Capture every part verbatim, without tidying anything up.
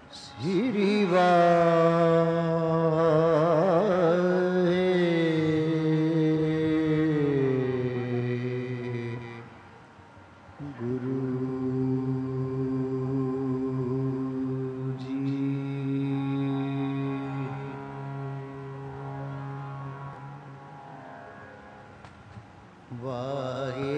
श्री वाहे गुरु जी। वाहे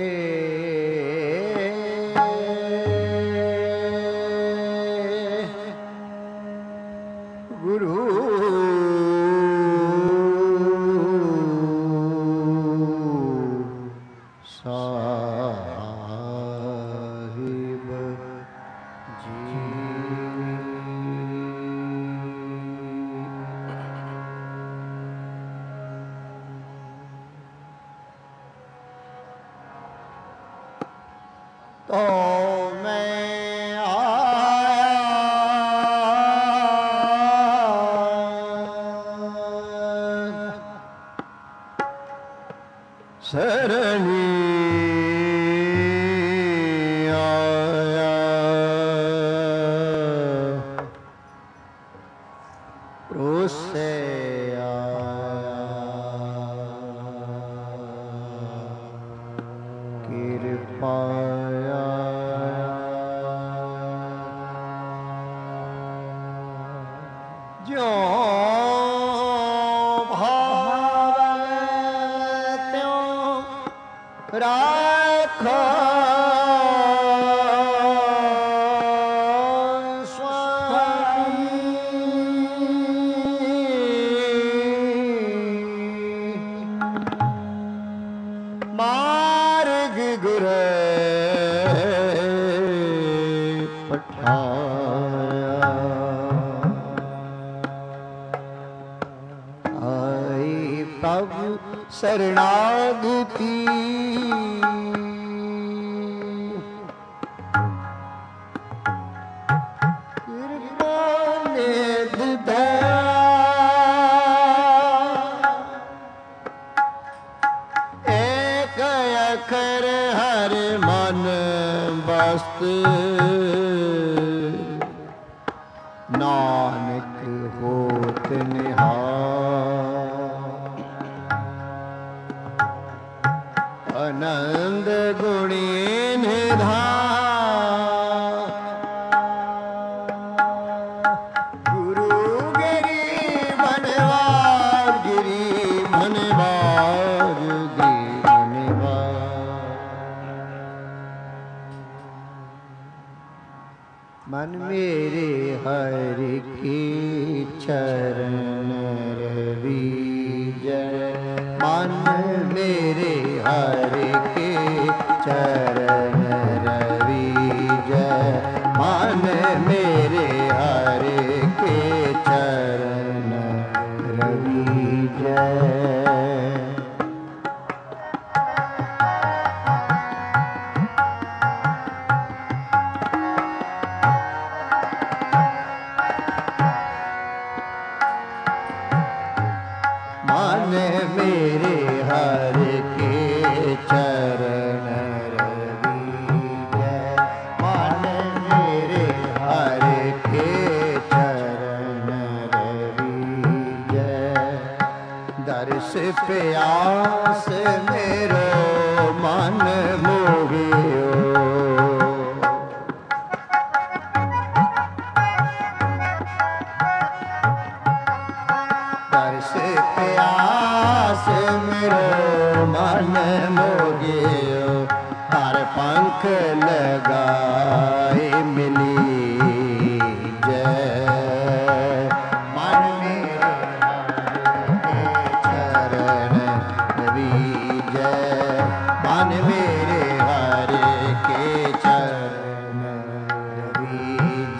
तो मैं आया शरणी आया रोसे आया कृपाया जो भावे त्यों राखो स्वामी। मार्ग गुरे पठाया आई प्रभु शरणागति कृपा निध दया एक अखर हर मन बस्त नानक होत निहाल आनंद गुणी निधान गुरु गिरी बनवार गिरी बनवार गिरी बनवार। मन मेरे हरि की चरण रविज मन मेरे हरि के चरण रविज मन मेरे हरि के चरण रविज। मन मेरे हरि के चरण रविज मन मेरे हरि के चरण रविज। दर्श प्यास मेरो मन मोहियो दर्श प्यास मेरो मन मोगियो हर पंख लगाए मिली जय मन मेरे चरण रविज मन मेरे हरि के चरण रविज।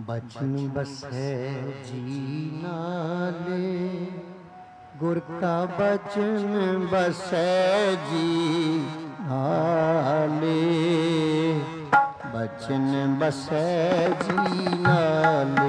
बचन बसै जी नाले, गुर का बचन बसै जी नाले, बचन बसै जी नाले,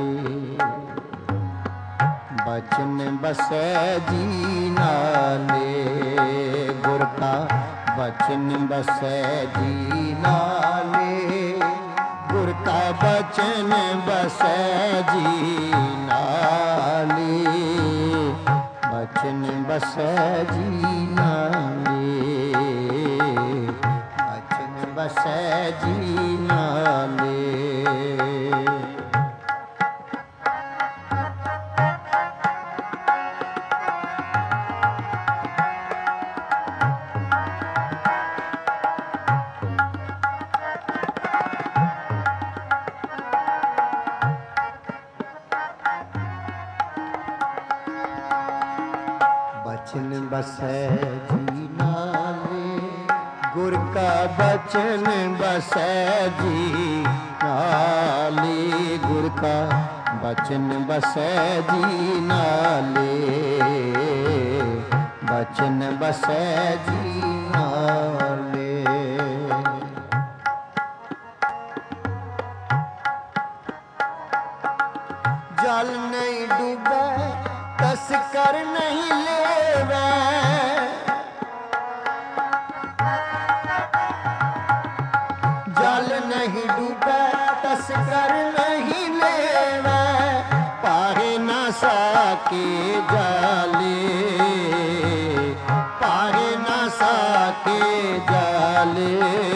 बचन बसै जी नाले, गुर का बचन बसै जी नाले, गुर का बचन बसै जी नाले, बचन बसै जी नाले, बचन बसै जी नाले। बचन बसै जी नाले, गुर का बचन बसै जी नाले, गुर का बचन बसै जी नाले, बचन बसै जी नाले। जल नहीं डूबे तस्कर नहीं लेवे, जल नहीं डूबे तस्कर नहीं लेवे, पाहे ना साके जाले, पाहे ना साके जाले,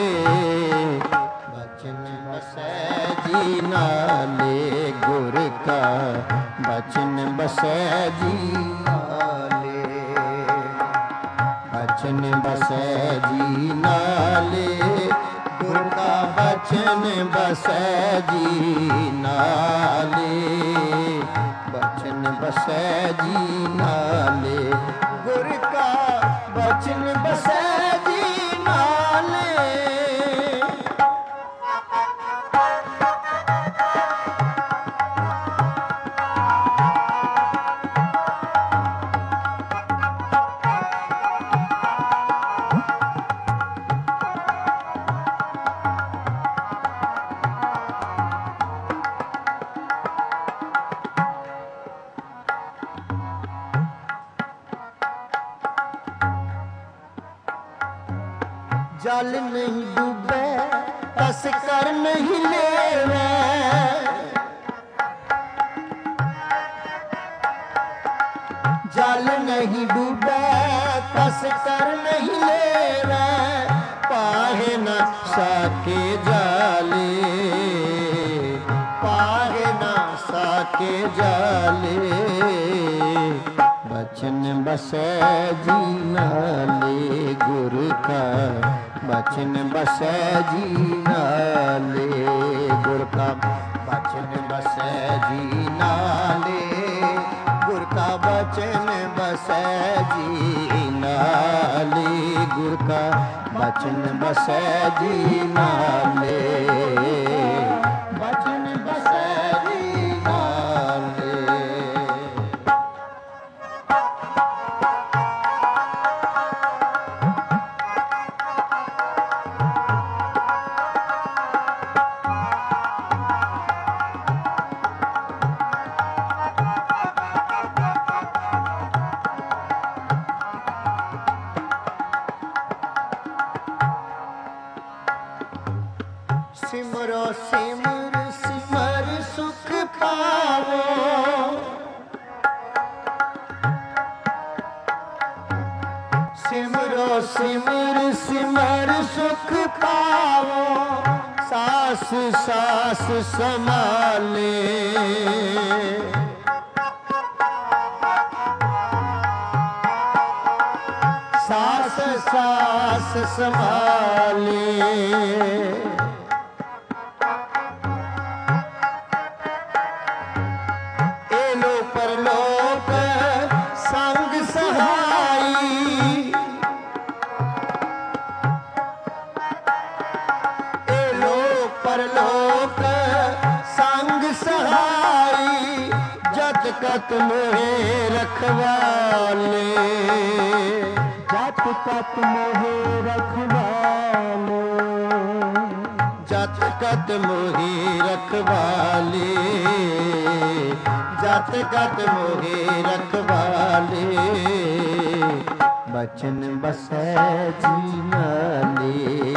बचन बसै जी नाले, गुर का बचन बसै जी नाले, बचन बसै जी नाले, गुर का बचन बसै जी नाले, बचन बसै जी नाले, गुर का बचन बसै जी नाले। जल नहीं डूबे तस्कर नहीं लेवे, जल नहीं डूबे तस्कर नहीं लेवे, पाहे न साके जाले, पाहे न साके जाले, बचन बसै जी नाले, गुर का बचन बसै जी नाले, गुर का बचन बसै जी नाले, गुर का बचन बसै जी नाले, गुर का बचन बसै जी नाले, बचन बसै जी नाले। सिमरो सिमर सिमर सुख पावो, सिमरो सिमर सिमर सुख पावो, सास सास संभाले, सास सास संभाले, एलो परलोक संग सहाई, एलो परलोक संग सहाई, कत मोहे रखवाले, जत कत मोहे रखवाले, जत कत मोहे रखवाले, जत कत मोहे रखवाले, बचन बसै जी नाले,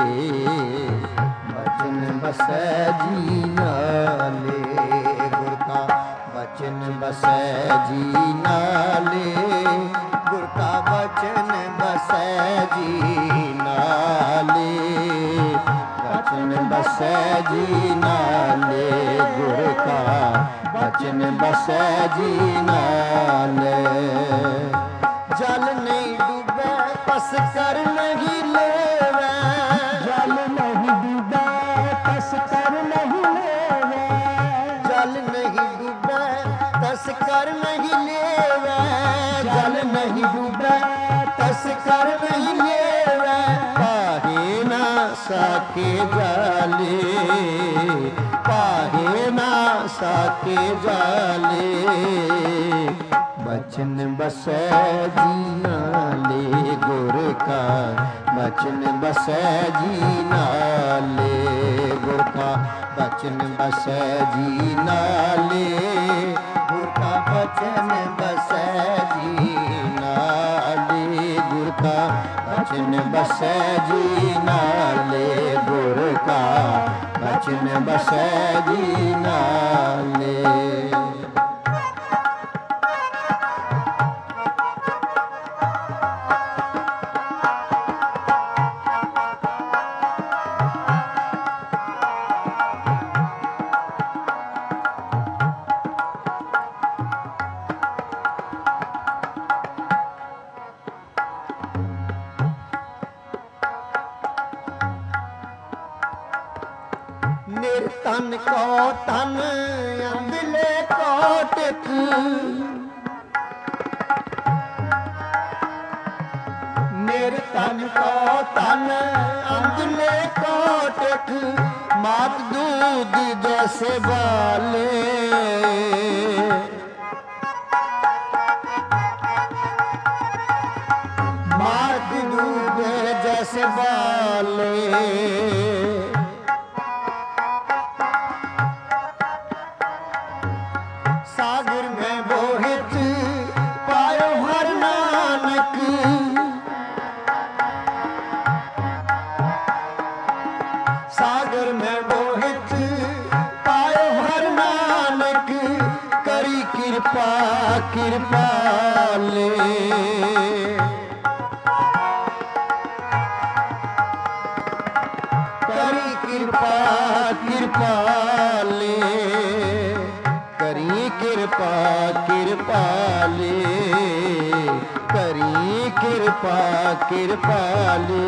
बचन बसै जी नाले, गुर का बचन बसै जी नाले, गुर का बचन बसै जी नाले, बचन बसै जी नाले, गुर का बचन बसै जी नाले। जल नहीं डूबे पस कर नहीं लेवे, जल नहीं डूबे तस कर नहीं लेवे, जल नहीं डूबे तस कर नहीं लेवे, जल नहीं डूबे तस कर नहीं लेवे, पाहे ना साके जाले, पाहे ना साके जाले, बचन बसै जी नाले, गुर का बचन बसै जी नाले, गुर का बचन बसै जी नाले, गुर का बचन बसै जी नाले, गुर का बचन बसै जी नाले, गुर का बचन बसै जी नाले। निरतन को तन अंधले कोटिक, निरतन को तन अंधले कोटिक, मात दूध जैसे बाले, मात दूध जैसे बाले, सागर में बोहित पायो हर नानक, सागर में बोहित पायो हर नानक, करी कृपा कृपाले, करी कृपा कृपाले, करी कृपा कृपाले, करी कृपा कृपाले,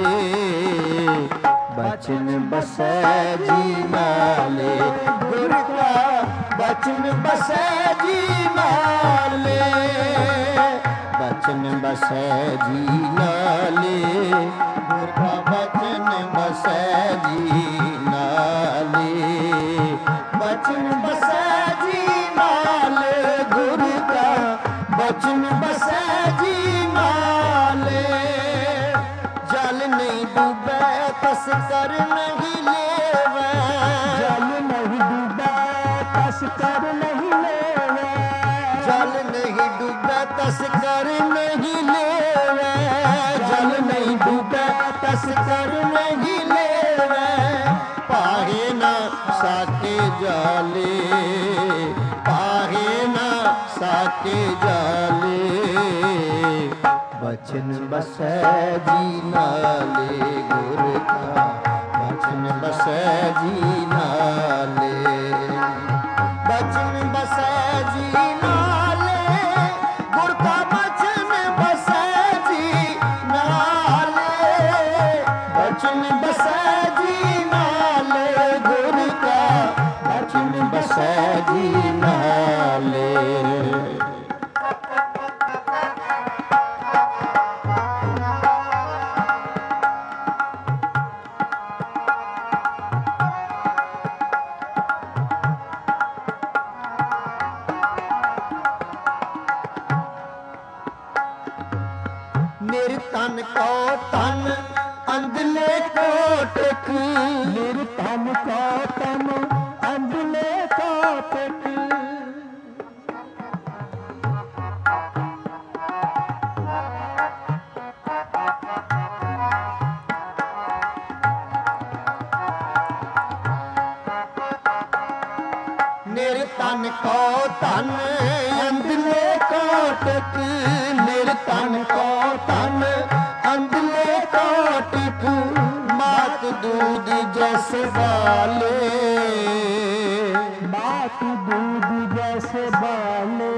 बचन बसै जी नाले, गुर का बचन बसै जी नाले, बचन बसै जी नाले, गुर का बचन बसै जी नाले, बचन बसै जी नाले, गुर का बचन बसै जी नाले, जल नहीं डूबे तस कर नहीं लेवे, जल नहीं डूबे तस कर नहीं लेवे, जल नहीं डूबे तस कर नहीं लेवे, जल नहीं डूबे तस कर नहीं लेवे, पाहे ना साके जाले, पाहे ना साके जाले, बचन बसै जी नाले, गुर का बचन बसै जी नाले, बचन बसै जी नाले, गुर का बचन बसै जी नाले, बचन बसै जी नाले, गुर का बचन बसै जी नाले। मेरे तन को तन अंधले को टेक, मेरे तन को तन अंधले को टेक। मेरे तन को तन अंधले को टेक, मेरे तन को तन अंधले को टेक। मात दूध जैसे बाले, मात दूध जैसे बाले।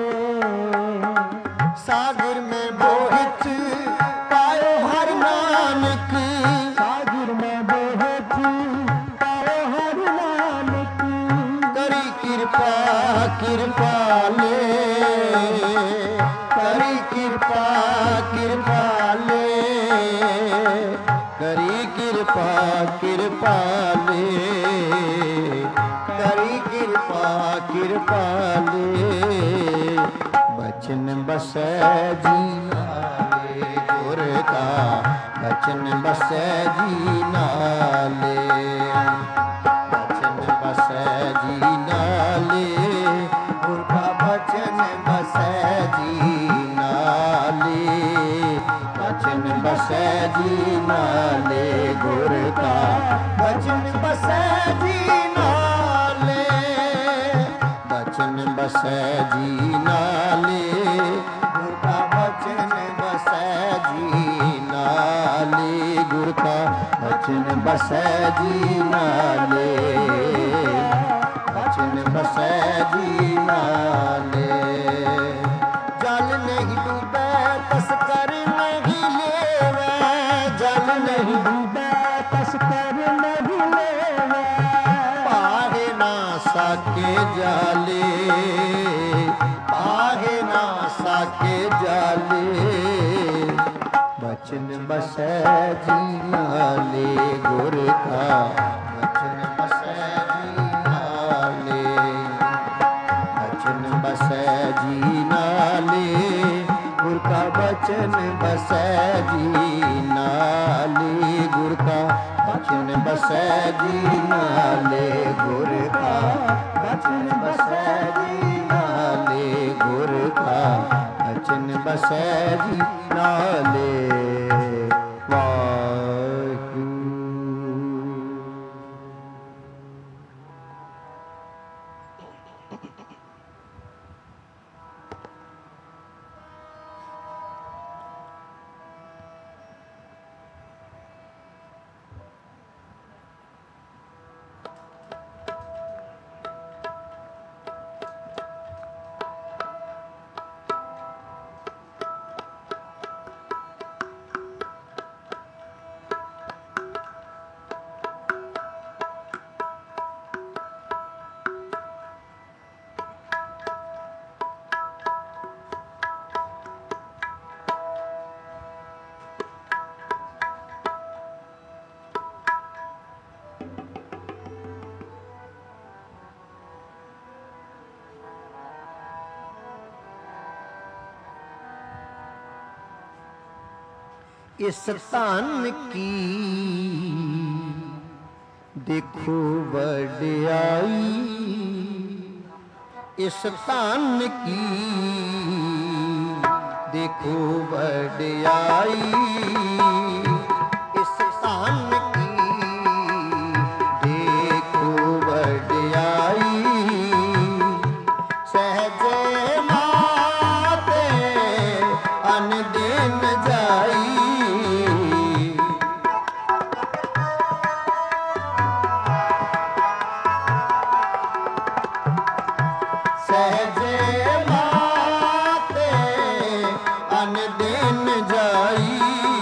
सागर में बोहित पायो हर नानक, सागर में बोहित पायो हर नानक। करी कृपा कृपाले, करी कृपा कृपाले, करी कृपा कृपाले, करी कृपा कृपाले। बचन बसै जी नाले गुर का, बचन बसै जी नाले, बचन बसै जी नाले गुर का, बचन बसै जी नाले, बचन बसै जी नाले गुर का, बचन बसै जी नाले, बचन बसै जी नाले गुर का, बचन बसै जी नाले गुर का, बचन बसै जी नाले, बचन बसै जी नाले। जल नहीं डूबे तस्कर नहीं लेवे, जल नहीं डूबे तस्कर नहीं लेवे। पाहे ना साके जाले, पाहे ना साके जाले। बचन बसै जी नाले गुर का, बचन बसै जी नाले, बचन बसै जी नाले गुर का, बचन बसै जी नाले गुर का, बचन बसै जी नाले गुर का, बचन बसै जी नाले गुर का, बचन बसै जी नाले। वाहिगुरू। इस धन की देखो वड्याई, इस धन की देखो वड्याई, इस धन की देखो वड्याई। सहजे माते अनदिन जाई, सहजे माते अनदिन जाई।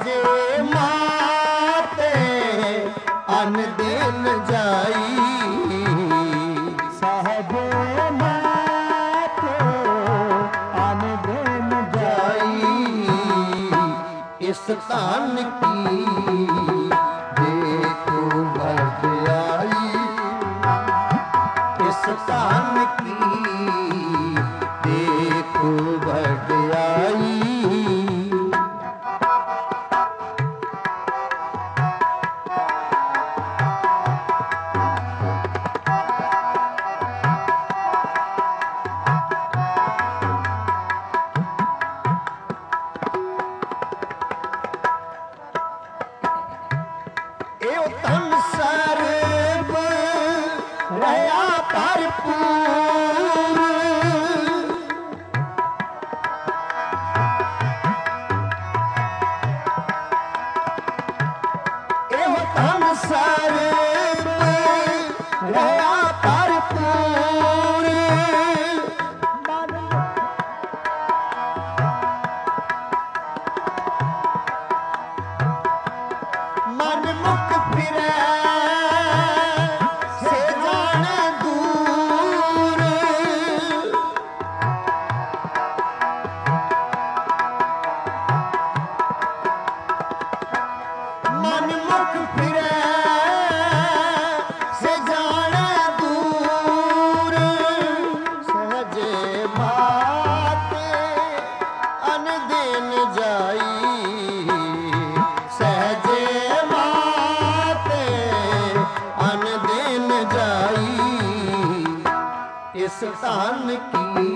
सहजे माते अन दिन जाई, सहजे माते अन दिन जाई। इस तान की देखो बढ़ाई, इस तान की देखो बढ़ाई। एओ तन सर्ब रहा भरपूर, एओ तन सर्ब रहा भरपूर। मन मुख फिरे से जाने दूर, मन मुख फिरे से जाने दूर। सहजे माते अन दिन जाई, सहजे माते अन दिन जाई। इस तान की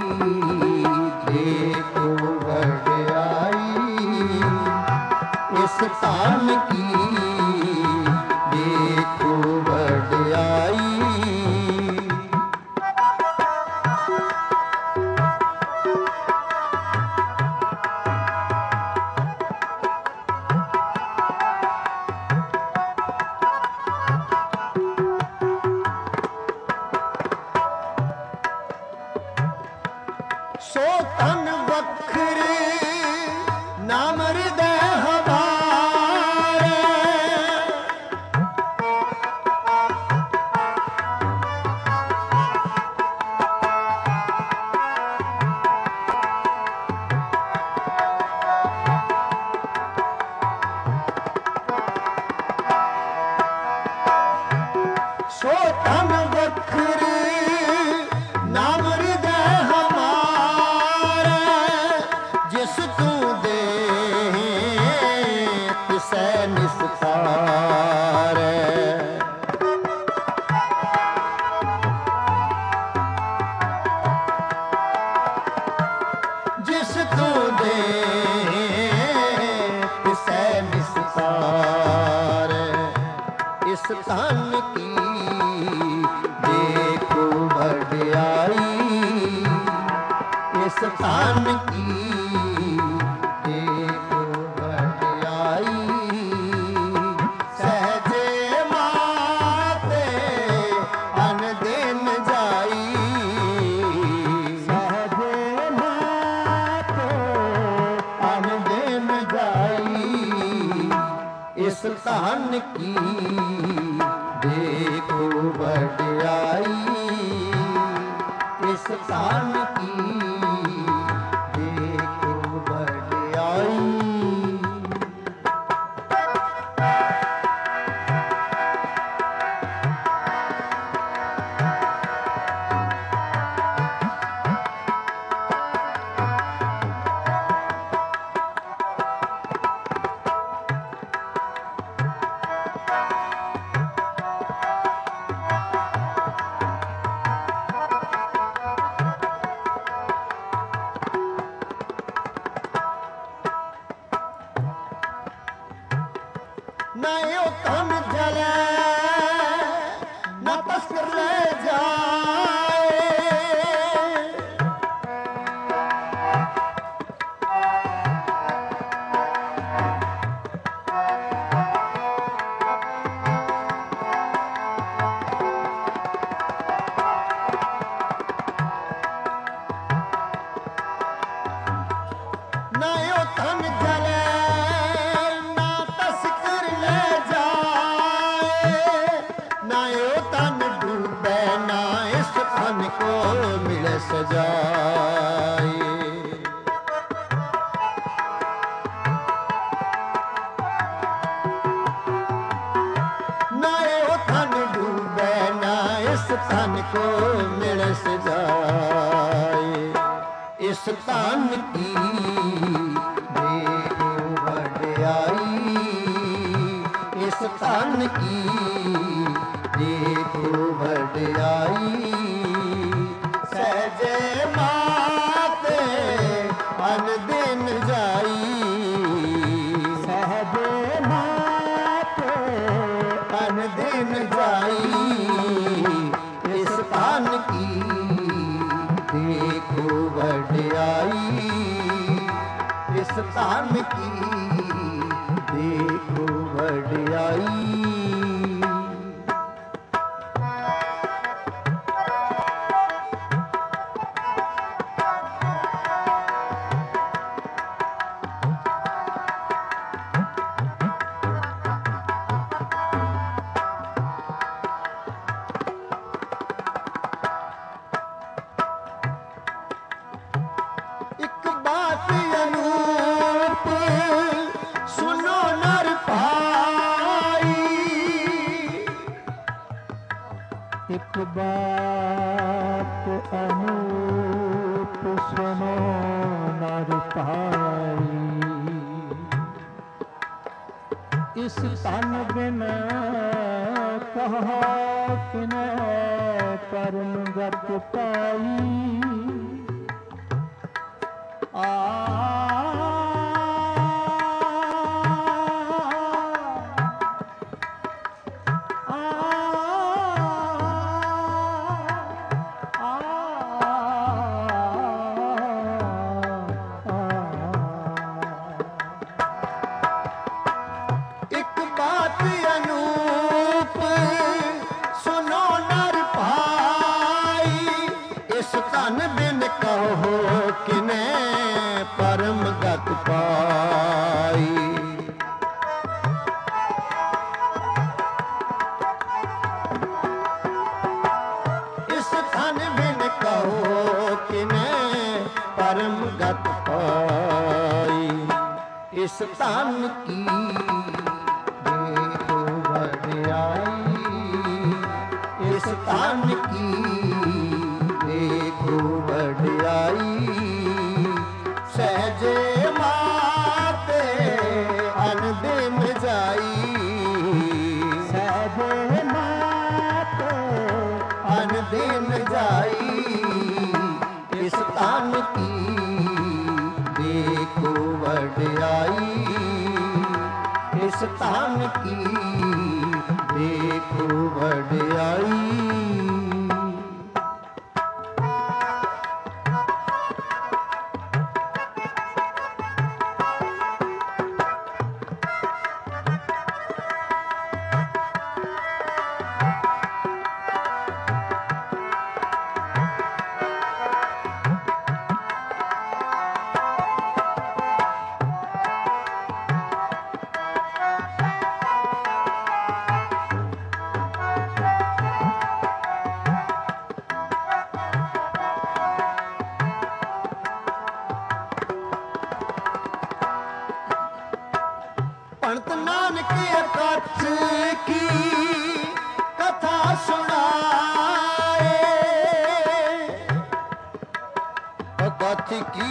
देखो बढ़ाई, इस तान की देखो बढ़ाई। सो तन बखरे नाम हृदय हमारे, सो तन बखरे नाम हृदय हमारे। जिस तू दे तिसै निस्तार, जिस तू दे तिसै निस्तार। इस तन की देखो बढ़ाई, इस तन की देखो बढ़ाई। सहजे माते अन दिन जाई, सहजे माते अन दिन जाई। इस तन की देखो बढ़ाई, इस तन की देखो बढ़ाई। न यो तन जले न तस्कर ले जाए, न यो तन जले न इस तान की देखो वड्याई, इस तान की देखो वड्याई। सहजे माते अनदिन जाई, सहजे माते अनदिन जाई। इस तान की देखो वड्याई, इस तान की देखो वड्याई। एक बात अनूप सुनो नर भाई, एक बात अनूप सुनो नर भाई। इस तन बिन कहा किने परम गत पाई। आ एक बात अनूप सुनो नर भाई। इस तन बिन कहो किने परम गत पाई। इस तन बिन कहो किने परम गत पाई। इस तन की देखो वड्याई, इस तन की देखो वड्याई। सहजे माते अनदिन जाई, सहजे माते अनदिन जाई। इस तन की देखो वड्याई, इस तन की देखो वड्याई। पंत नानक अकथ की कथा सुनाए, अकथ की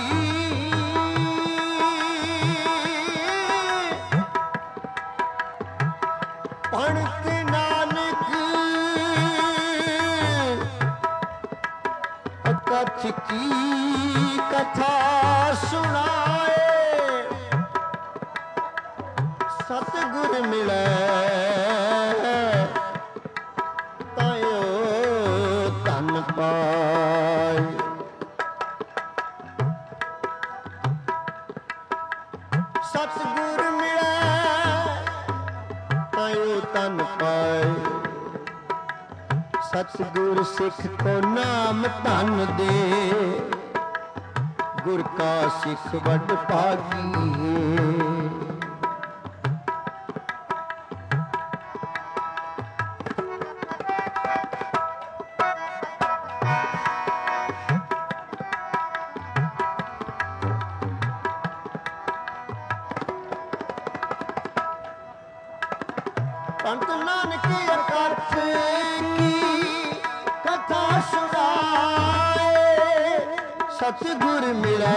पंत नानक अकथ की कथा सुनाए। सतगुर मिले तायो तन पाए। सतगुर मिले तायो तन पाए। सतगुर सिख को नाम धन दे, गुर का सिख वड भागी है। पंत नानक अकथ की कथा सुनाए। सतगुर मिले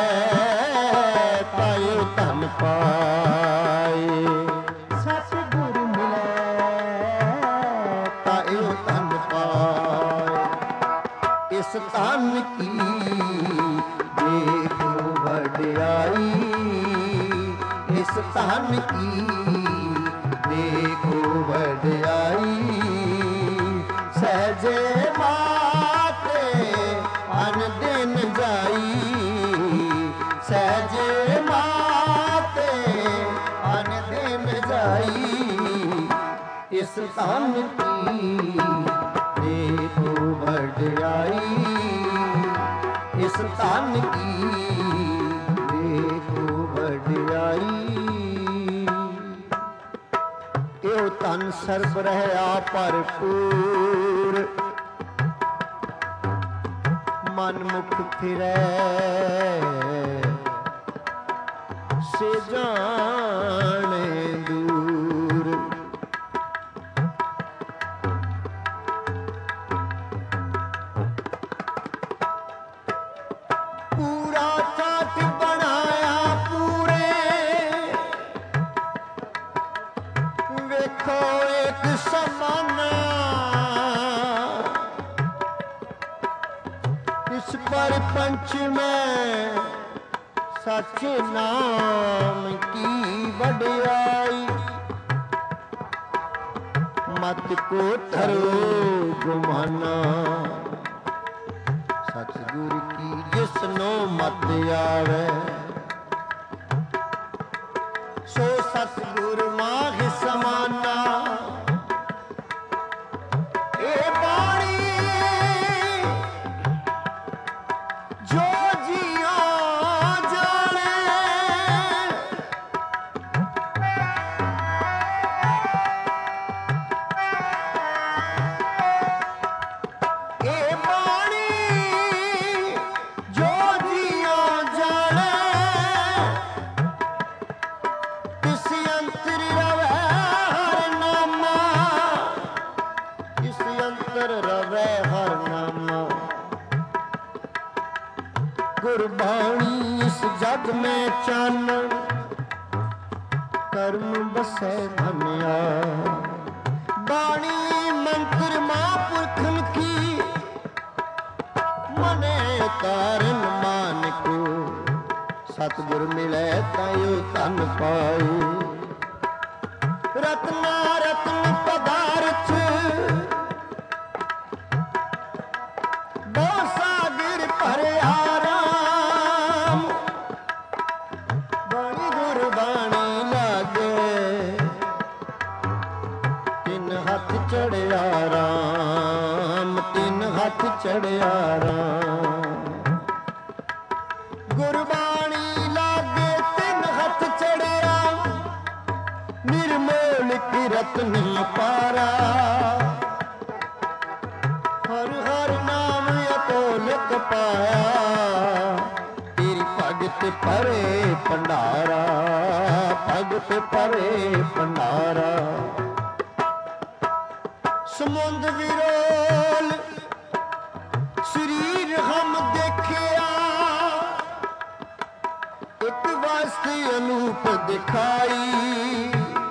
तायो धन पाए, सतगुर मिले तायो धन पाए। इस धन की देखो वड्याई, इस धन की देखो वड्याई। सहजे माते अन दिन जाई, सहजे माते अन दिन जाई। इस धन की देखो वड्याई, इस धन की देखो वड्याई। यो धन सर्ब रहा भरपूर, मन मुख फिरै से जाने दूर। पूरा चाट बनाया पूरे, वेखो एक समाना। इस पर पंच में सच्चे नाम की वड्याई। मत को धरो गुमाना, सतगुर की जिसनो मत आवे। सो सतगुर माह समाना। ए बाणी जो जिया जाने, ए बाणी जो जिया जाने। इस अंतर रवै हर नामा, इस अंतर रवै हर नामा। गुरबाणी इस जग में चानन, कर्म बसै धन्या। बाणी मंत्र महापुरखन की, मने कारण मान को। सतगुर मिले तायो धन पाए। रत्ना रत्न पदार्थ बहु सागर भरे आराम। बाणी गुरबाणी लागे, तिन हथ चढ़िया राम, तिन हथ चढ़िया राम। गुरबाणी लागे तिन हथ चढ़िया, निर्मोल की रत्न पारा। हर हर नाम अतोलिक पाया, तेरी भगत परे भंडारा, भगत परे भंडारा। समुंद विरोल शरीर हम देखिया, एक वास्ते अनूप दिखाई।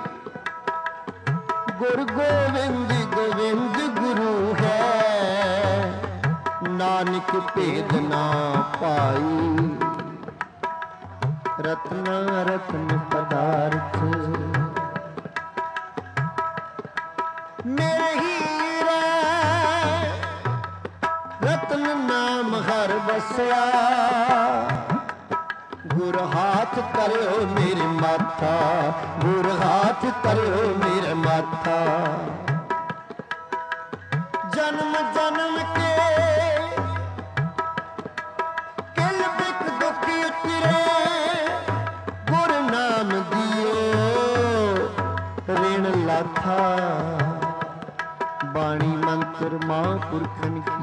गुरु गोविंद गोविंद गुरु है, नानक भेद ना पाई। रत्ना रत्न पदार्थ मेरे हीरे, रत्न नाम हर बसया। गुर हाथ करो मेरे माथा, गुर हाथ करो मेरे माथा। जन्म जन्म के किल बिक दुख उतरे, गुर नाम दियो ऋण लाथा। बाणी मंत्र महापुरखन की,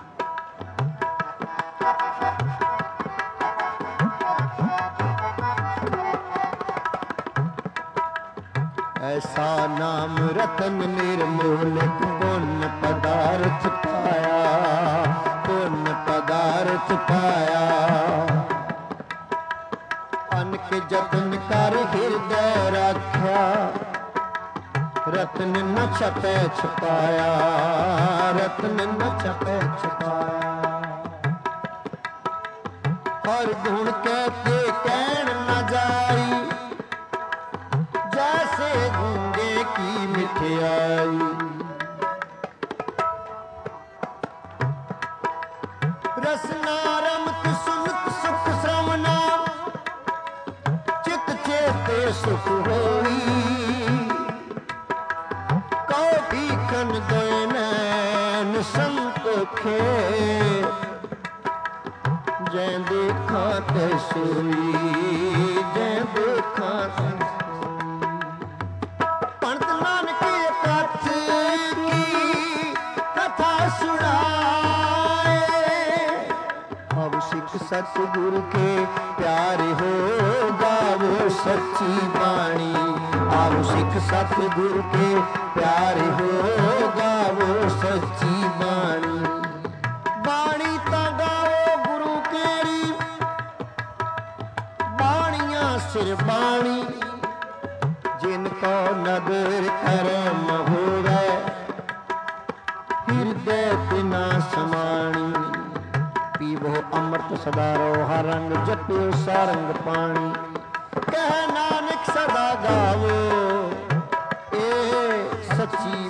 ऐसा नाम रतन निर्मूलक पुण्य पदार्थ पाया, पुण्य पदार्थ पाया। जतन कर हृदय राख्या, रत्न न छपै छपाया, रत्न न छपै छपाया। हर गुण कहते कहन न जाई, जैसे गूंगे की मिठाई। रसना रमत सुनत सुख श्रवना, चित चेते सुख होई। कौ भीखन गए नैन संतोखे, जै देखा तै सोई, जै देखा तै सोई। पंत नानक कथ की कथा सुनाए, अब सिख सतगुरु के प्यारे हो गावो सच्ची बाणी। अब सिख सतगुरु के प्यारे हो गावो सच्ची बाणी। बाणी ता गाओ गुरु केरी, बाणियां सिर बाणी। जिनको नदर करम होवे, हृदय तिना समाणी। पीवो अमृत सदारो हर रंग, जपियो सारंग पाणी। कह नानक सदा गावो ए सच्ची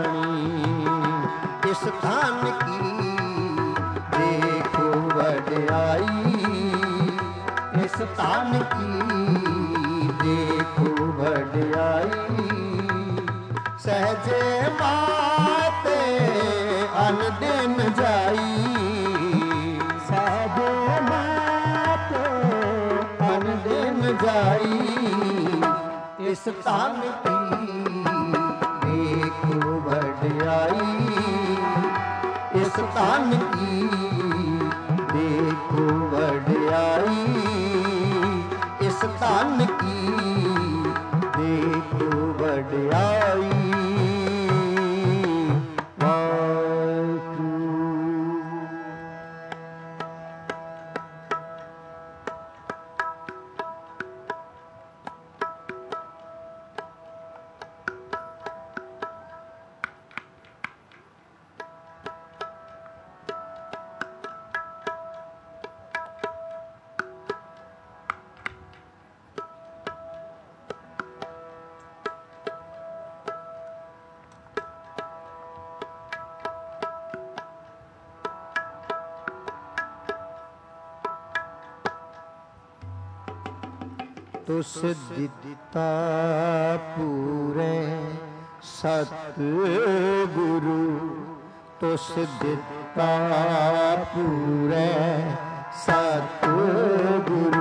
बाणी। इस धान की देखो वड्याई, इस धान की देखो वड्याई। सहजे बाते अन दिन जाई, सहजे बाते अन दिन जाई। इस तान की देखो वड्याई, इस तान की देखो वड्याई। इस तान की देखो वड्याई। तुस दिता पूरे सतगुरु, तुस दिता पूरे सतगुरु।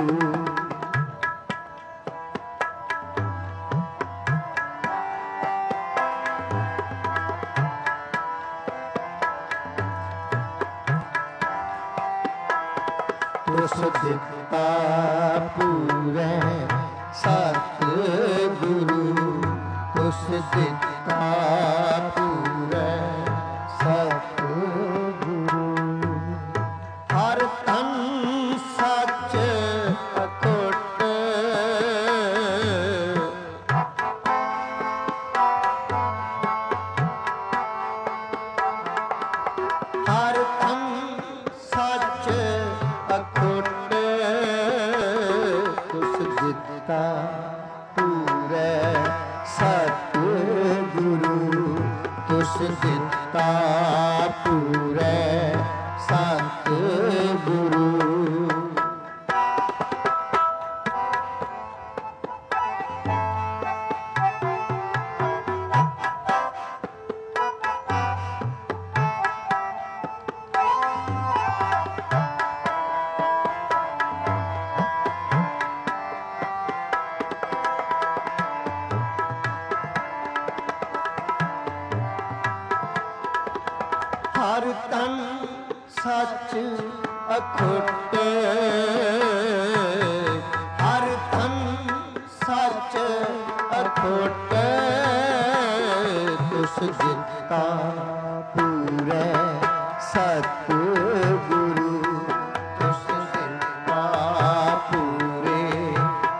तुस दिता पूरे सतगुरु, तुस दिता पूरे सतगुरु। हर तन सच अखुट, हर तन सच अखुट। तुस दिता पूरे सतगुरु, तुस दिता पूरे सतगुरु। हर तन सच अखुट, हर तन सच अखुट। तुस दिता पूरे सतगुरु, तुस दिता पूरे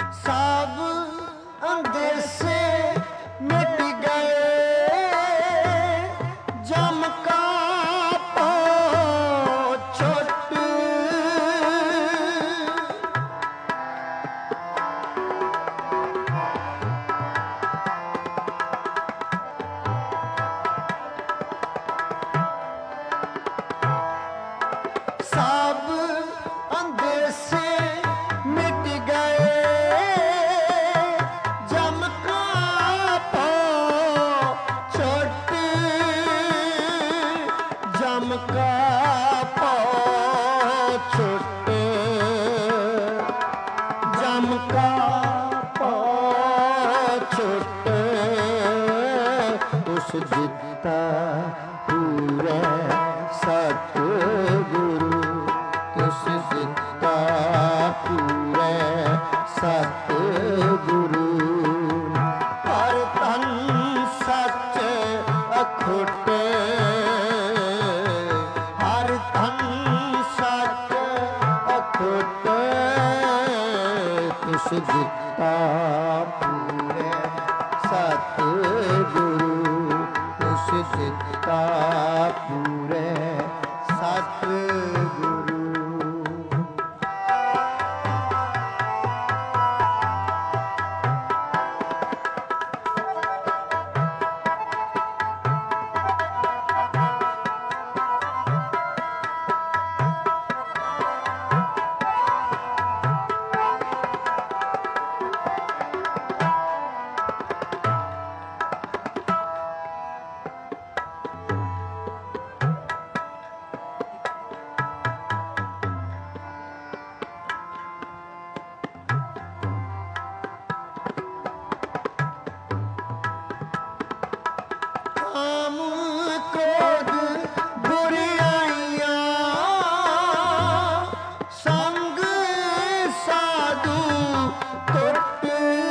सब अंदेसे मिट गए जम का पोछट सब अंदेसे मिट गए जम का पोछट जम का पोछट जम का पोछट उस जिता पूरे सतगुरु तुस जिता पूरे सतगुरु हर तन सच अखुट हर तन सच अखुट तुस जिता पूरे सतगुरु तुस जिता पूरे सतगुरु काम क्रोध बुराइयां संग साधु टुट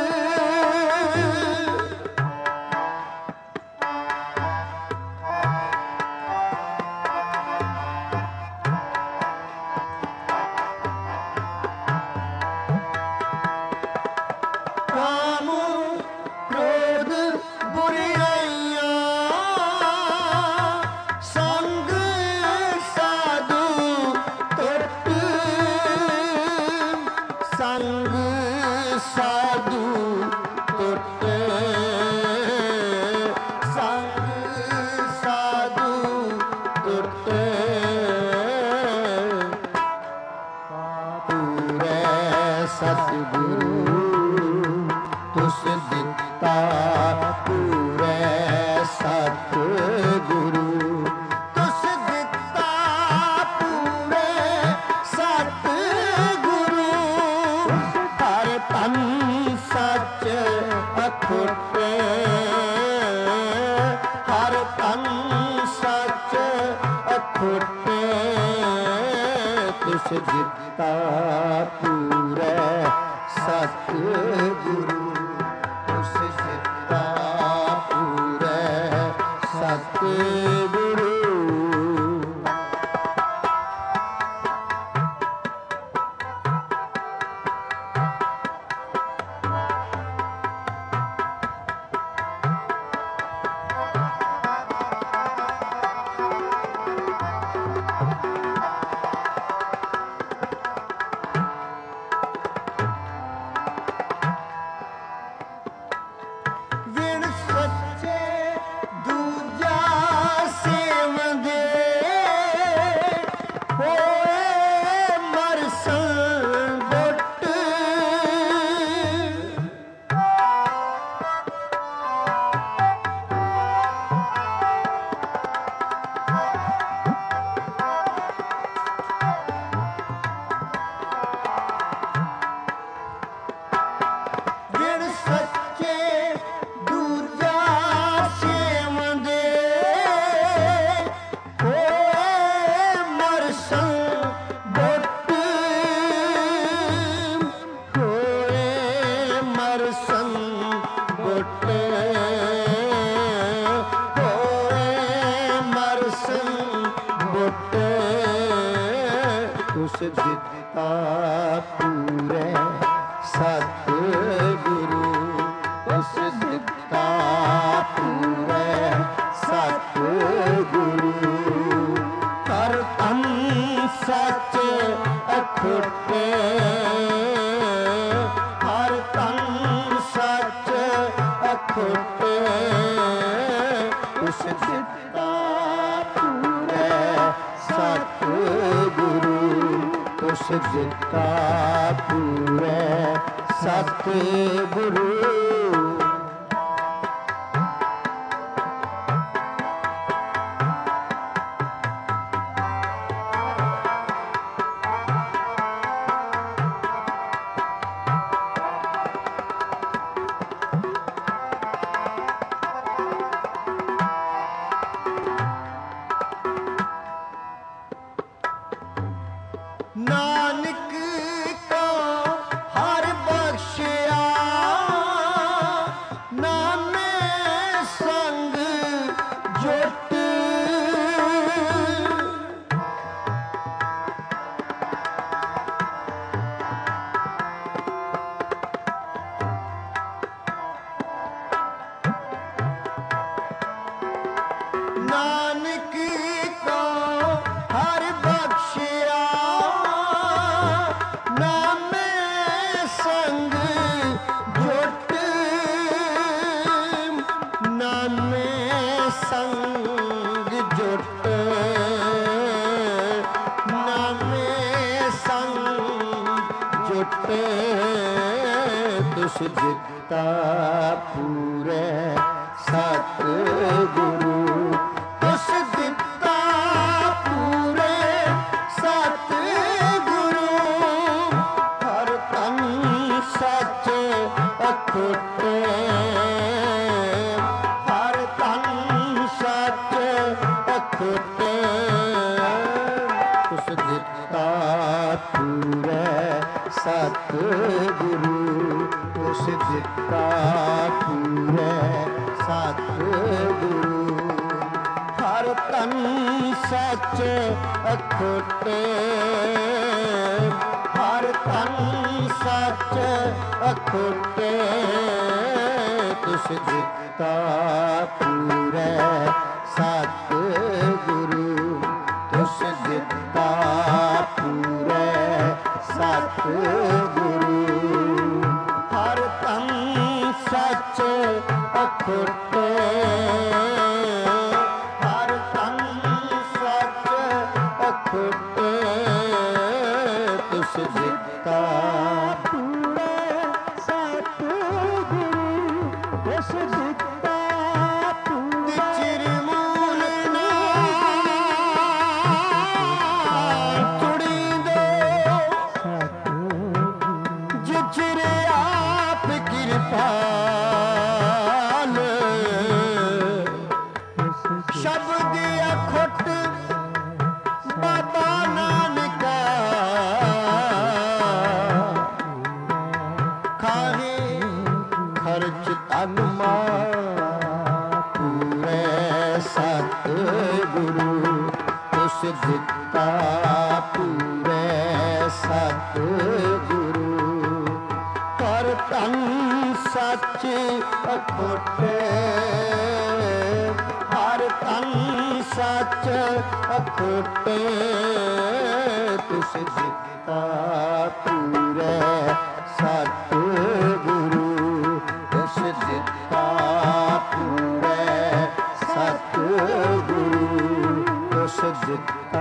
काम क्रोध बुराइयां संग साधु टुट संग साधु टुट संग साधु टुट पूरे सतगुरु तुस दिता पूरे सतगुरु तुस दिता पूरे सतगुरु हर तन सच अखुट हर तन सच अखुट तुस दिता पूरे सतगुरु तुस दिता पूरे सतगुरु ਵਿਣ ਸੱਚੇ ਦੂਜਾ ਸੇਵੰਦੇ ਹੋਏ ਮਰਸਨ ਬੁੱਟ ਵਿਣ ਸੱਚੇ ਦੂਜਾ ਸੇਵੰਦੇ ਹੋਏ ਮਰਸਨ ਬੁੱਟ ਹੋਏ ਮਰਸਨ ਬੁੱਟ ਹੋਏ ਮਰਸਨ ਬੁੱਟ तुस दिता पूरे सत ਦਿੱਤਾ ਪੂਰੇ ਸਤਿਗੁਰੂ। ਨਾਨਕ ਕੋ ਹਰ ਬਖਸ਼ਿਆ ਨਾਮੇ ਸੰਗ ਜੁਟ। ਨਾਨਕ ਕੋ ਹਰ ਬਖਸ਼ਿਆ ਨਾਮੇ ਸੰਗ ਜੁਟ। ਨਾਮੇ ਸੰਗ ਜੁਟ। ਨਾਮੇ ਸੰਗ ਜੁਟ। ਤੁਸ ਦਿੱਤਾ ਪੂਰੇ ਸਤਿਗੁਰੂ। ਤੁਸ ਦਿੱਤਾ ਪੂਰੇ ਸਤਿਗੁਰੂ। ਹਰ ਤਨ ਸੱਚ ਅਖੁੱਟ। ਹਰ ਤਨ ਸੱਚ ਅਖੁੱਟ। ਤੁਸ ਦਿੱਤਾ ਪੂਰੇ ਸਤਿਗੁਰੂ। ਤੁਸ ਦਿੱਤਾ ਪੂਰੇ ਸਤਿਗੁਰੂ। ਹਰ ਤਨ ਸੱਚ ਅਖੁੱਟ। ਹਰ ਤਨ ਸੱਚ ਅਖੁੱਟ। ਤੁਸ ਦਿੱਤਾ ਪੂਰੇ ਸਤਿਗੁਰੂ। ਤੁਸ ਦਿੱਤਾ ਪੂਰੇ ਸਤਿਗੁਰੂ। ਹਰ ਤਨ ਸੱਚ ਅਖੁੱਟ। ਹਰ ਤਨ ਸੱਚ ਅਖੁੱਟ। ਤੁਸ ਦਿੱਤਾ ਪੂਰੇ ਸਤਿਗੁਰੂ। ਤੁਸ ਦਿੱਤਾ ਪੂਰੇ ਚਿਰ ਮੂਲ ਨਾਲ ਤੁੜੀਂਦੇ ਜਿਚਰ ਆਪ ਕਿਰਪਾਲ। ਸ਼ਬਦ ਅਖੁੱਟ ਬਾਬਾ ਨਾਨਕਾ। ਖਾਹੇ ਖਰਚ ਤਨ ਮਾਰ ਪੂਰੇ ਸਤਿਗੁਰੂ। ਤੁਸ ਦਿੱਤਾ ਪੂਰੇ ਸਤਿਗੁਰੂ। ਹਰ ਤਨ ਸੱਚ ਅਖੁੱਟ। ਹਰ ਤਨ ਸੱਚ ਅਖੁੱਟ। ਤੁਸ ਦਿੱਤਾ ਪੂਰੇ ਸਤਿਗੁਰੂ। ਤੁਸ ਦਿੱਤਾ ਪੂਰੇ ਸਤਿਗੁਰੂ। ਤੁਸ ਦਿੱਤਾ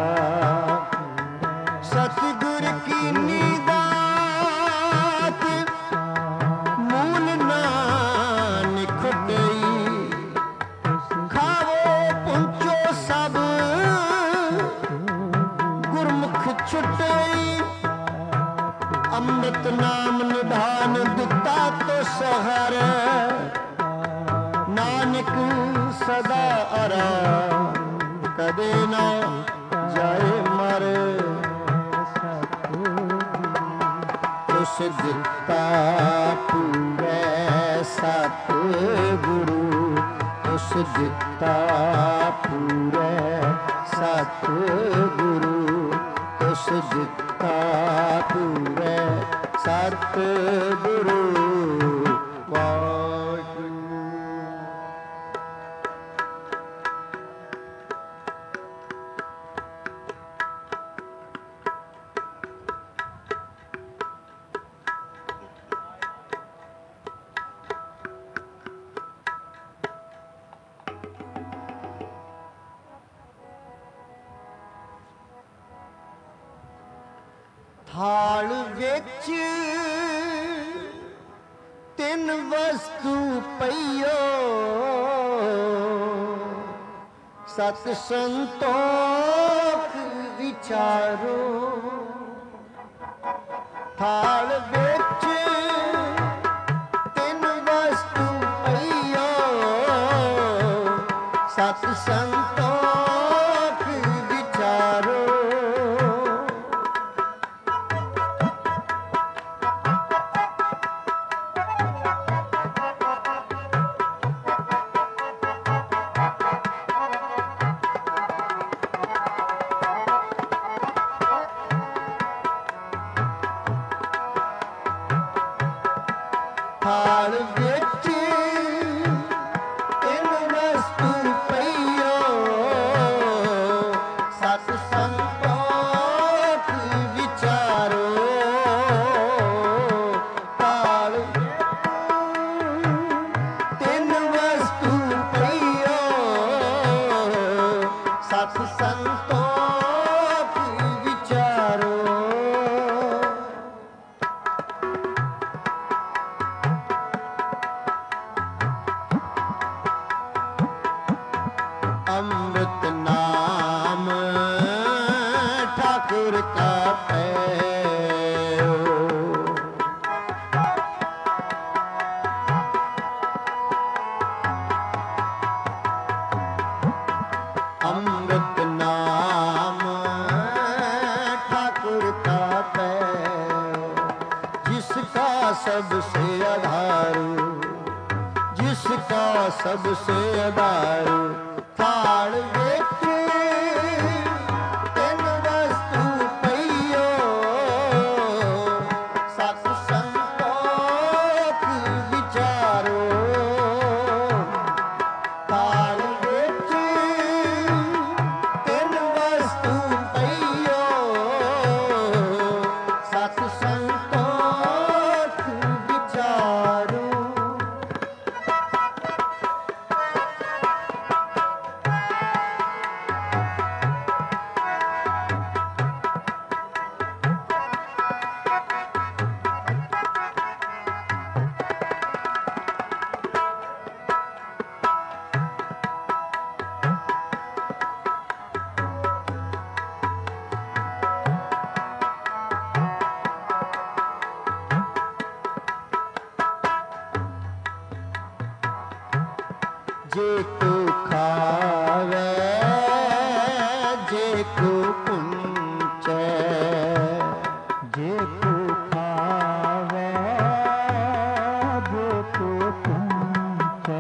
ਸਤਿਗੁਰ ਕੀਨੀ ਦਾਤ ਮੂਲ ਨਾਨਕ ਖੁਟਈ। ਖਾਵੋ ਪੁੰਚੋ ਸਭ ਗੁਰਮੁਖ ਛੁਟਈ। ਅੰਮ੍ਰਿਤ ਨਾਮ ਨਿਧਾਨ ਦਿੱਤਾ ਤੁਸ ਹਰ। ਨਾਨਕ ਸਦਾ ਆਰਾਮ ਕਦੇ ਨਾ ਜਾਏ ਮਰ। ਤੁਸ ਦਿੱਤਾ ਪੂਰੇ ਸਤਿਗੁਰੂ। ਤੁਸ ਦਿੱਤਾ ਪੂਰੇ ਸਤਿਗੁਰੂ। ਤੁਸ ਦਿੱਤਾ ਪੂਰੇ ਸਤਿਗੁਰੂ। ਵਾਹਿਗੁਰੂ। ਥਾਲ ਵਿੱਚ ਤਿੰਨ ਵਸਤੂ ਪਈਓ ਸਤ ਸੰਤੋਖ ਵਿਚਾਰੋ ਥਾਲ ਵਿੱਚ ਤਿੰਨ ਵਸਤੂ ਪਈਓ ਸਤ ਸੰਤੋਖ ਵਿਚਾਰੋ ਥਾਲ ਵਿੱਚ ਤਿੰਨ ਵਸਤੂ ਪਈਓ ਸਤ ਸੰਤੋਖ ਵਿਚਾਰੋ ਥਾਲ ਤਿੰਨ ਵਸਤੂ ਪਈਓ ਸਤ ਸੰਤੋਖ ਵਿਚਾਰੋ ਅੰਮ੍ਰਿਤ ਨਾਮ ਠਾਕੁਰ ਕਾ ਪੈਓ ਅੰਮ੍ਰਿਤ ਨਾਮ ਠਾਕੁਰ ਕਾ ਪੈਓ ਜਿਸਕਾ सबसे आधार जिसका सबसे आधार थाल ਵਿੱਚ ਤਿੰਨ ਵਸਤੂ ਪਈਓ ਸਤ ਸੰਤੋਖ ਵਿਚਾਰੋ ਥਾਲ ਵਿੱਚ ਤਿੰਨ ਵਸਤੂ ਪਈਓ ਸਤ ਸੰਤੋਖ ਵਿਚਾਰੋ जे को खावे जे को पुंचे जे को खावे जे को पुंचे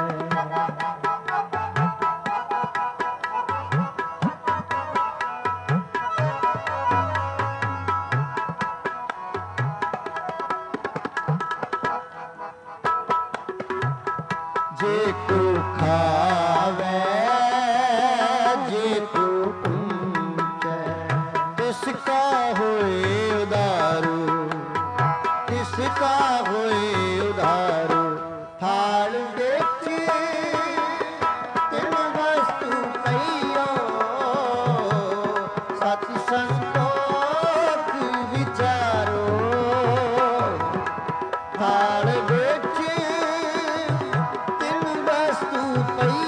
जे को खावे जे को पुंचे तिसका होए उदारू तिसका होए उदारू थाल ਵਿੱਚ ਤਿੰਨ ਵਸਤੂ ਪਈਓ ਸਤ ਸੰਤੋਖ ਵਿਚਾਰੋ ਥਾਲ ਵਿੱਚ ਤਿੰਨ ਵਸਤੂ ਪਈ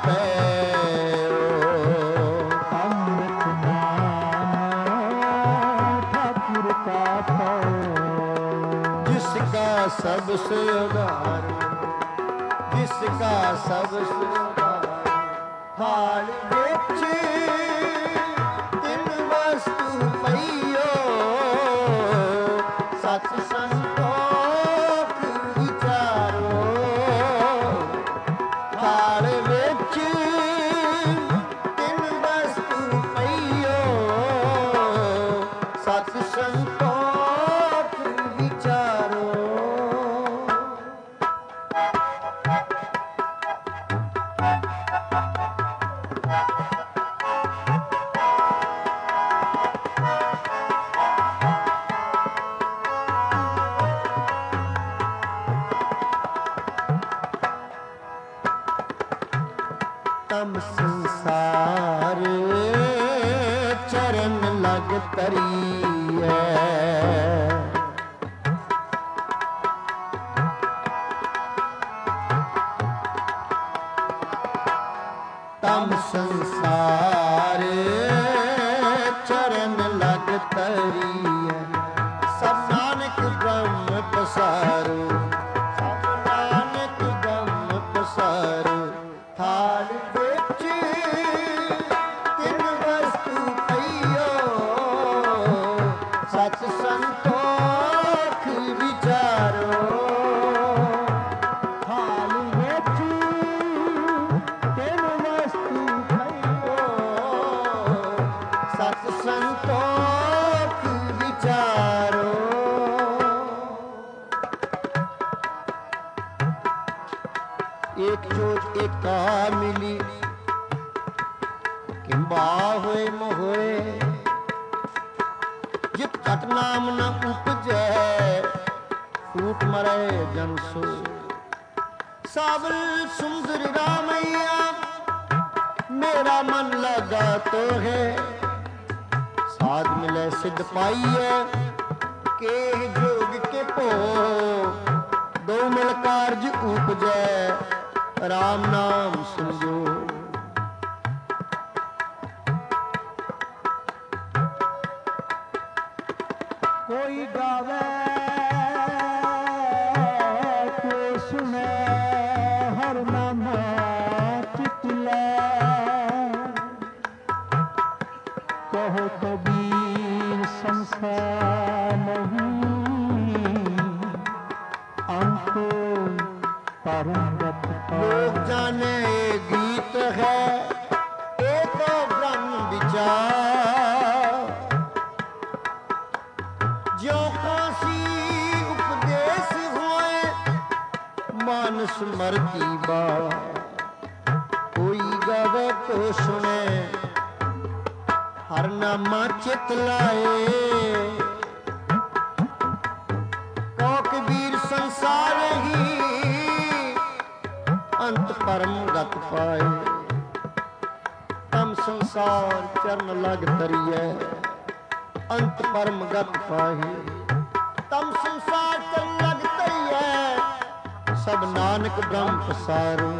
पैओ। अमृत नाम ठाकुर का पाओ। जिसका सबसे उधार, जिसका सबसे उधार, थाल विच तिन वस्तु पईओ। सत संतोख विचारो, थाल विच तिन वस्तु पईओ। सत संतोख विचारो। तम संसार चरण लग तरिए। तम संसार चरण लग तरिए। सब नानक ब्रह्म पसारो, सब नानक ब्रह्म पसारो। थाल विच तिन वस्तु पईओ। सत संतोख विचारो। थाल विच तिन वस्तु पईओ। सत संतोख विचारो। एक जोत एक का मिली, किंबा होए मोहे। जित घट नाम न उपजै, फूट मरै जन सो। सावल सुंदर रामैया, मेरा मन लगा तो है। साध मिले सिद्ध पाइए, के जोग के भो। दो मिल कारज उपजै, राम नाम सुनजो। कोई गावे कोई सुने, हर नाम चित लै। कहो कबीर संसार नहीं, अंत परमगत लोग जाने ये गीत है, ये तो ब्रह्म विचार। जो काशी उपदेश हुए, मानस मरती बात। कोई गावे को सुने, हर नामा चित लाए। को कबीर संसार ही, अंत परम गत पाए। तम संसार चरण लग तरिए, अंत परम गत पाए। तम संसार चरण लग तरिए, सब नानक ब्रह्म पसारो।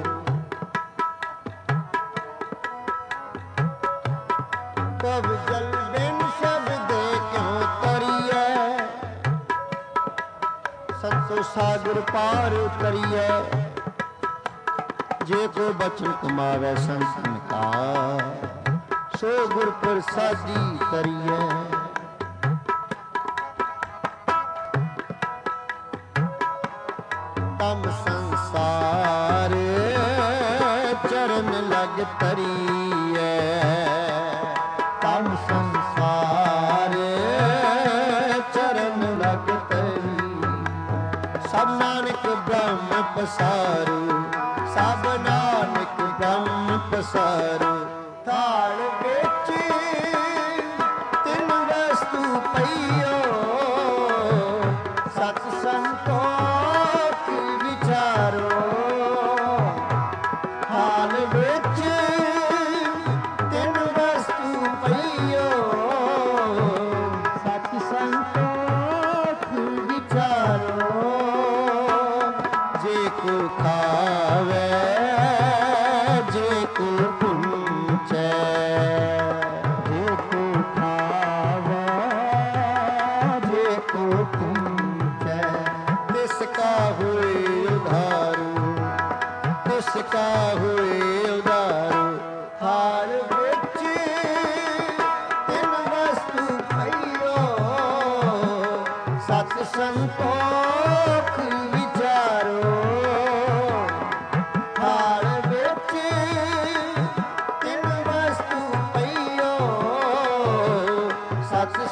कब जल बिन सब दे क्यों तरिए। संतो सागर पार उतरिए। जे को बचन कमावे संतन का, सो गुर प्रसादी तरिए। तम संसार चरण लग तरिए। तम संसार चरण लग तरिए। सब नानक ब्रह्म पसारो, सब नानक ब्रह्म पसारो। थाल विच तिन वस्तु पईओ। सत संतोख विचारो। थाल विच तिन वस्तु पईओ। सत संतोख विचारो। जे को खावे, जे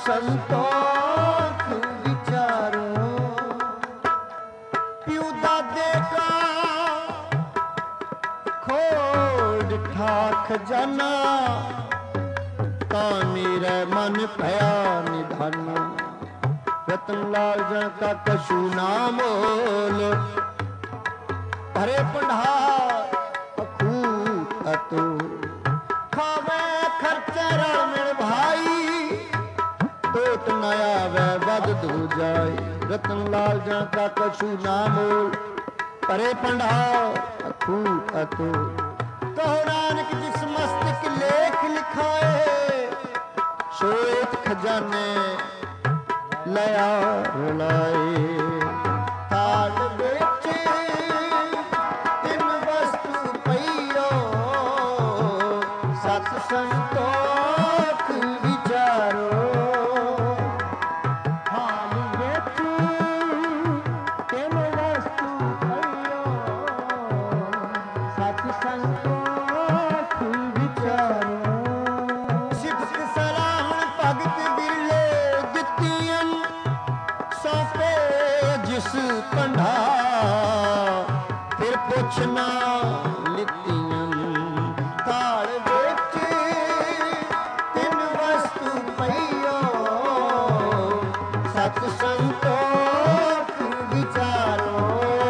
ਸੰਤੋਖ ਵਿਚਾਰੋ ਪਿਉ ਦਾਦੇ ਕਾ ਖੋੜ ਠਾਕ ਜਾਨਾ ਤਾਂ ਮੇਰੇ ਮਨ ਭਇਆ ਨਿਧਾਨਾ ਰਤਨ ਲਾਲ ਜਾਂ ਕਾ ਕਛੂ ਨਾ ਮੋਲ ਹਰੇ ਪੰਡਾਰ ਅਖੂਟ ਅਤੂ ਖਾਵੇ ਖਰਚੇ ਰਲ ਮਿਲ ਭਾਈ ਟੋਟ ਨ ਆਵੇ ਵੱਧ ਦੂ ਜਾਏ ਰਤਨ ਲਾਲ ਜਾਂ ਕਾ ਕਛੂ ਨਾ ਮੋਲ ਹਰੇ ਪੰਡਾਰ ਅਖੂਟ ਅਤੂ ਕਹੋ ਨਾਨਕ ਜਿਸ ਮਸਤਕ ਲੇਖ ਲਿਖਾਏ ਸੋਇਤ ਖਜ਼ਾਨੇ ਲਿਆ ਰੁਲਾਏ ਥਾਲ ਵਿੱਚ ਤਿੰਨ ਵਸਤੂ ਪਈਓ ਸਤ ਸੰਤੋਖ ਵਿਚਾਰੋ ਥਾਲ ਵਿੱਚ ਤਿੰਨ ਵਸਤੂ ਪਈਓ ਸਤ ਸੰਤੋਖ ਵਿਚਾਰੋ ਸਿਫਤ ਸਲਾਹਣ ਭਗਤ ਬਿਰਲੇ ਦਿੱਤੀਆਂ ਸੌਂਪੇ ਜਿਸ ਪੰਡਾ ਫਿਰ ਪੁੱਛਣਾ ਲਿੱਤੀਆਂ ਥਾਲ ਵਿੱਚ ਤਿੰਨ ਵਸਤੂ ਪਈਓ ਸਤ ਸੰਤੋਖ ਵਿਚਾਰੋ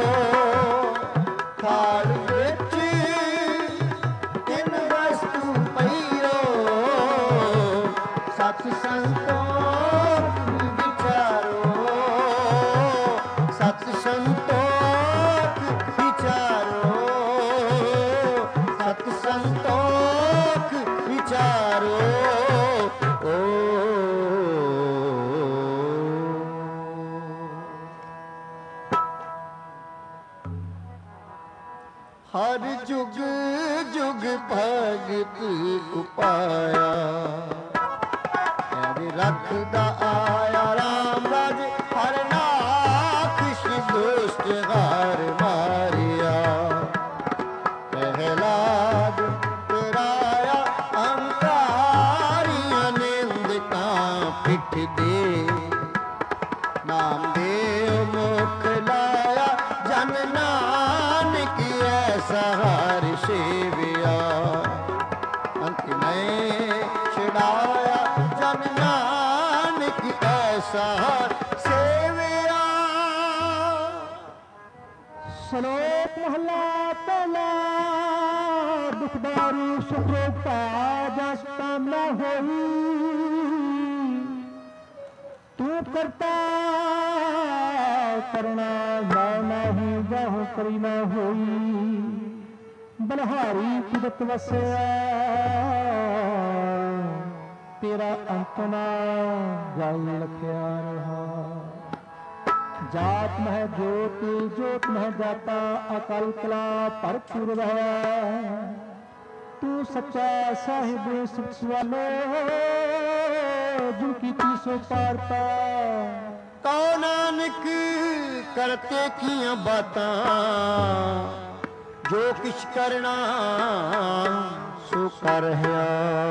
ਥਾਲ ਵਿੱਚ ਤਿੰਨ ਵਸਤੂ ਪਈਓ ਸਤ ਸੰਤੋਖ ਵਿਚਾਰੋ ਸਤ ਸੰਤੋਖ ਵਿਚਾਰੋ ਸਤ ਸੰਤੋਖ ਵਿਚਾਰੋ ਓ ਹਰ ਜੁਗ ਜੁਗ ਭਗਤ ਉਪਾਇਆ ਐਵੇਂ ਰੱਖਦਾ ਆਇਆ ਰਾਮ ਰਾਜ ਹਰ ਨਾਖਸ਼ ਦੁਸ਼ਟ ਹਾਰ ਮਾਰਿਆ ਪਹਿਲਾਦ ਤੇਰਾਇਆ ਅੰਕਾਰੀਆਂ ਨਿੰਦਕਾਂ ਪਿੱਠ ਦੇ ਨਾਮ ਦੇਵ ਮੁਖ ਲਾਇਆ ਜਨ ਨਾਨਕ ਐਸਾ ਹਰ ਸੇਵਿਆ ਅੰਤ ਮੈਂ ਛਡਾਇਆ ਜਨ ਨਾਨਕ ਐਸਾ ਹਰ ਸੇਵਿਆ ਸ਼ਲੋਕ ਮਹਲਾ ਪਹਿਲਾ ਦੁਖਦਾਰੂ ਸੁਖਰੋਗ ਪਾ ਜਸ ਕਾਮਨਾ ਹੋਈ ਤੂੰ ਕਰਤਾ ਕਰਣਾ ਮੈਂ ਨਹੀਂ ਜਾਹੂ ਕਰੀ ਨਾ ਹੋਈ ਬਲਹਾਰੀ ਕੁਦਰਤ ਵਸਿਆ ਤੇਰਾ ਅੰਤ ਨਾ ਜਾਈ ਲਖਿਆ ਰਹਾ ਜਾਤ ਮਹਿ ਜੋਤ ਜੋਤ ਮਹਿ ਜਾਤਾ ਅਕਾਲ ਕਲਾ ਭਰਪੂਰ ਰਹਿ ਤੂੰ ਸੱਚਾ ਸਾਹਿਬ ਸੁਖ ਸਵਾਲੋ ਜੋ ਕੀਤੀ ਸੋ ਪਾਰਤਾ ਕਉ ਨਾਨਕ ਕਰਤੇ ਕੀਆਂ ਬਾਤਾਂ ਜੋ ਕਿਛ ਕਰਨਾ ਸੋ ਕਰ ਰਿਹਾ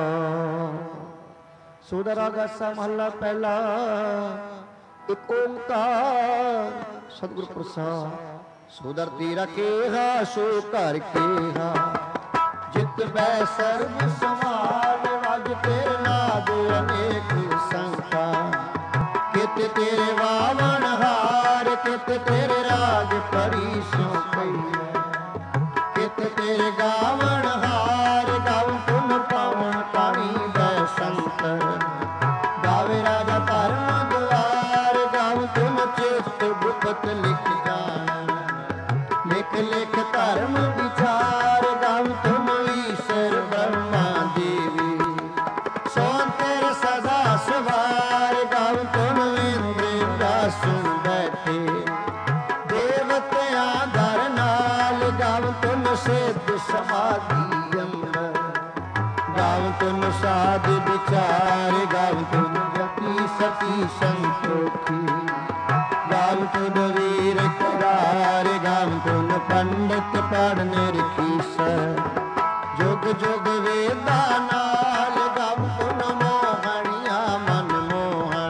ਸੋਦਾ ਰਾਗਾ ਸਾ ਮਹੱਲਾ ਪਹਿਲਾ ਇੱਕ ਓੰਕਾਰ ਸਤਿਗੁਰ ਪ੍ਰਸਾਦ ਸੋਦਰ ਤੇਰਾ ਕੇਹਾ ਸੋ ਘਰ ਕੇਹਾ ਜਿਤ ਬੈ ਸਰਬ ਸਮਾਲ ਵਜ ਤੇਰੇ ਨਾਦ ਅਨੇਕ ਸੰਖਾ ਕਿਤ ਤੇਰੇ ਵਾਵਣ ਹਾਰ ਕਿਤ ਤੇਰੇ ਰਾਜ ਪਰੀ ਸੋ ਪਈ ਕਿਤ ਤੇਰੇ ਗਾਵਣ ਹਾਰ ਗਾਉ ਤੁਮ ਪਾਵਨ ਪਾਣੀ ਬੈ ਸੰਤਰ ਗਾਵੇ ਰਾਜਾ ਧਰਮ ਦੁਆਰ ਗਾਉ ਤੁਮ ਚਿਤ ਗੁਪਤ ਲਿਖ ਜਾਣ ਲਿਖ ਲਿਖ ਧਰਮ ਵਿਚਾਰ ਗਾਉ ਤੁਮ ਈਸ਼ਰ ਬ੍ਰਹਮਾ ਦੇਵੀ ਸੋਨ ਤੇਰੇ ਸਦਾ ਸਵਾਰ ਗਾਉ ਤੁਮ ਇੰਦਰ ਦਾਸ ਬੈਠੇ ਦੇਵਤਿਆਂ ਦਰ ਨਾਲ ਗਾਉ ਤੁਮ ਸਿੱਧ ਸਮਾਧੀ ਅੰਦਰ ਗਾਉ ਤੁਮ ਸਾਧ ਵਿਚਾਰ ਗਾਉ ਤੁਮ ਜਤੀ ਸਤੀ ਸੰਤੋਖੀ ਗਾਉ ਤੁਮ ਵੀਰ ਕਰਾਰ ਗਾਉ ਤੁਮ ਪੰਡਤ ਪੜ੍ਹ ਨਿਰਖੀਸਰ ਜੁਗ ਜੁਗ ਵੇਦਾਂ ਨਾਲ ਗਾਉ ਤੁਮ ਮੋਹਣੀਆਂ ਮਨ ਮੋਹਣ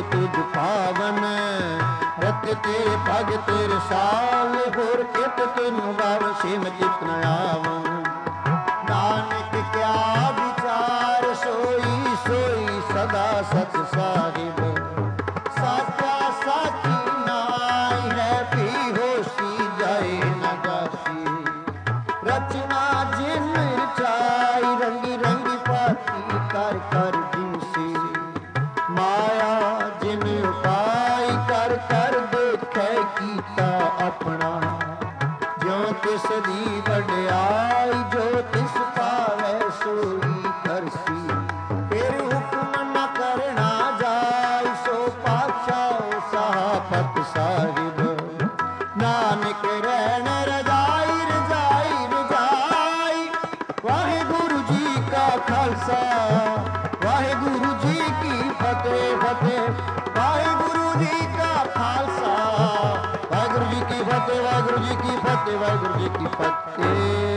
तुझ पावन रत तेरे भगत रसाल होर कित तिन बार सिम चित न आवन नानक क्या विचार सोई सोई सदा सच साहिब साचा साची नाई है भी होशी जाए न जासी रचना जिन रचाई रंगी रंगी पाती कर कर जिनसी माया जिन उपाय कर कर देखे कीता अपना ज्यों तिस दी वड्याई जो तिस पावै सोई करसी फिर हुक्म न करना जाय सो पातशाह साहबत साहिब नानक रहन रजाई रजाई रजाई वाहिगुरु जी का खालसा वाहिगुरु जी की फतेह फतेह वाहिगुरु जी का खालसा वाहिगुरु जी की फतेह वाहिगुरु जी की फतेह वाहिगुरु जी की फतेह।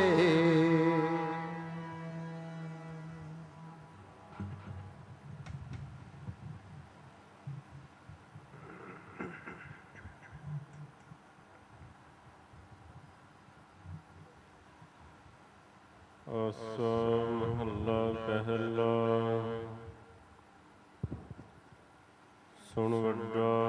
ਆਸਾ ਮਹੱਲਾ ਪਹਿਲਾ। ਸੁਣ ਵੱਡਾ